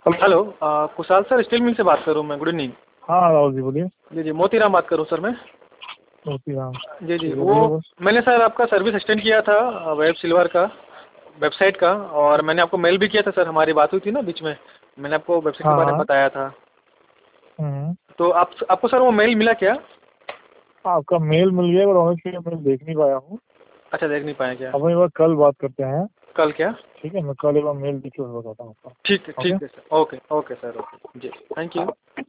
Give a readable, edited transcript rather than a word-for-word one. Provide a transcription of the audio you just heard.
Hello Kushal sir, steel mill से बात कर रहा हूँ मैं। Good evening. हाँ राहुल जी बोलिए। जी जी, मोतीराम बात करूँ सर मैं। मोतीराम। जी जी, ठीक है, वो बोलो बस। मैंने सर आपका सर्विस एक्सटेंड किया था वेब सिल्वर का, वेबसाइट का, और मैंने आपको मेल भी किया था सर। हमारी बात हुई थी ना बीच में, मैंने आपको वेबसाइट के हाँ बारे में हाँ। बताया था। हम्म। तो आपको सर वो मेल मिला क्या? आपका मेल मिल गया और ऑनेस्टली मैं देख नहीं पाया हूँ। अच्छा, देख नहीं पाए क्या? अब एक बार कल बात करते हैं। कल क्या? ठीक है, मैं कल एक बार मेल देख के बताता हूँ आपको। ठीक है okay. Sir. Okay okay sir, okay जी, थैंक यू।